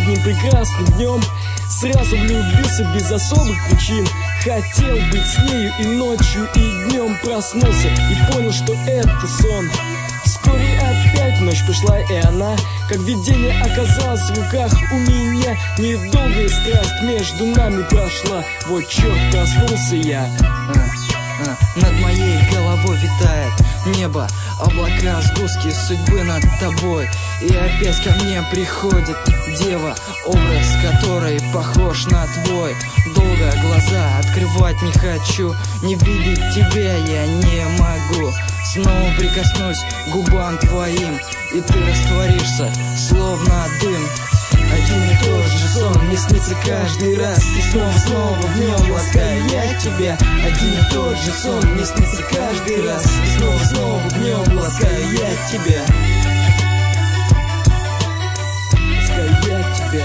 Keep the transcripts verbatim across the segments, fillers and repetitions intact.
одним прекрасным днем сразу влюбился без особых причин. Хотел быть с нею и ночью, и днем. Проснулся и понял, что это сон. Вскоре опять ночь пришла, и она, как видение, оказалась в руках у меня. Недолгая страсть между нами прошла. Вот черт, проснулся я. а, а, Над моей головой витает небо, облака, сгустки судьбы над тобой. И опять ко мне приходит дева, образ которой похож на твой. Долго глаза открывать не хочу, не видеть тебя я не могу. Снова прикоснусь к губам твоим, и ты растворишься, словно дым. Один и тот же сон мне снится каждый раз, и снова-снова в нем ласкаю я тебя. Один и тот же сон мне снится каждый раз, и снова-снова в нем ласкаю я тебя. Ласкаю я тебя.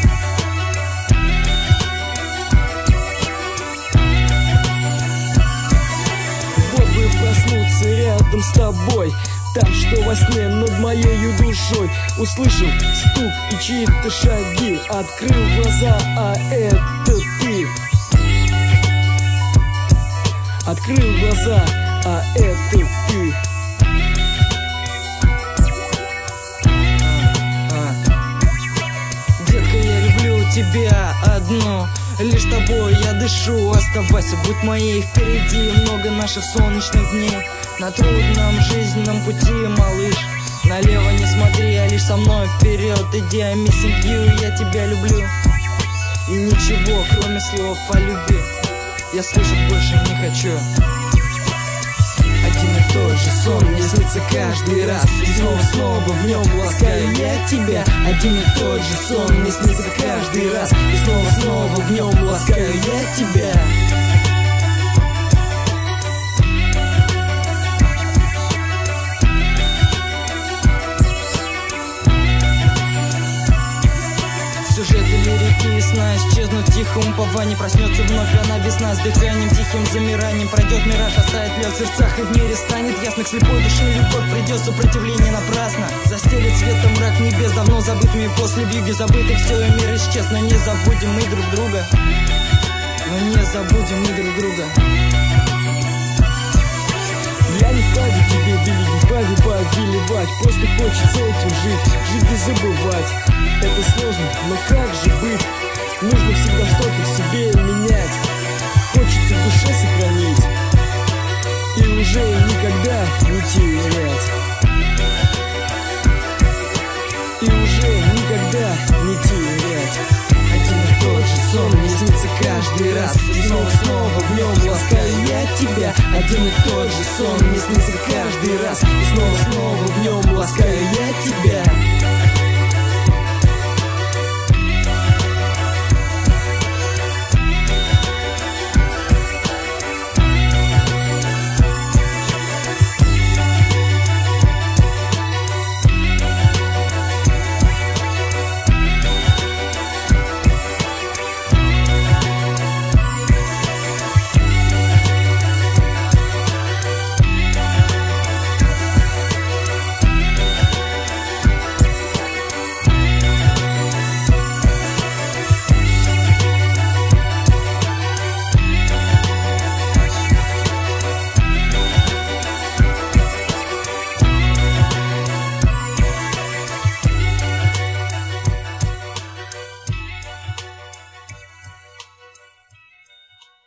Вот бы проснуться рядом с тобой, так что во сне над моею душой услышал стук и чьи-то шаги. Открыл глаза, а это ты. Открыл глаза, а это ты. а, а. Детка, я люблю тебя одну, лишь тобой я дышу. Оставайся, будь моей впереди. Много наших солнечных дней на трудном жизненном пути, малыш. Налево не смотри, а лишь со мной вперед иди. I'm missing you, я тебя люблю. И ничего, кроме слов о любви, я слышать больше не хочу. Один и тот же сон мне снится каждый раз, и снова-снова в нем ласкаю я тебя. Один и тот же сон мне снится каждый раз, и снова-снова в нем ласкаю я тебя. Сюжеты лирики и сна исчезнут тихо, упование проснется вновь она весна. С дыханием тихим замиранием пройдет мираж, оставит лед в сердцах, и в мире станет ясно. К слепой душе любовь придет, сопротивление напрасно. Застелит светом мрак небес, давно забытыми после вьюги забытых. Все, и мир исчез, но не забудем мы друг друга. Но не забудем мы друг друга. Я не вправе тебе велить, не вправе повелевать. Просто хочется этим жить, жить и забывать. Это сложно, но как же быть? Нужно всегда что-то в себе менять. Хочется в душе сохранить и уже никогда не терять. И уже никогда не терять. Один и тот же сон мне снится каждый раз, и снова-снова в нем ласкаю я тебя. Один и тот же сон мне снится каждый раз, и снова-снова в нем ласкаю я тебя.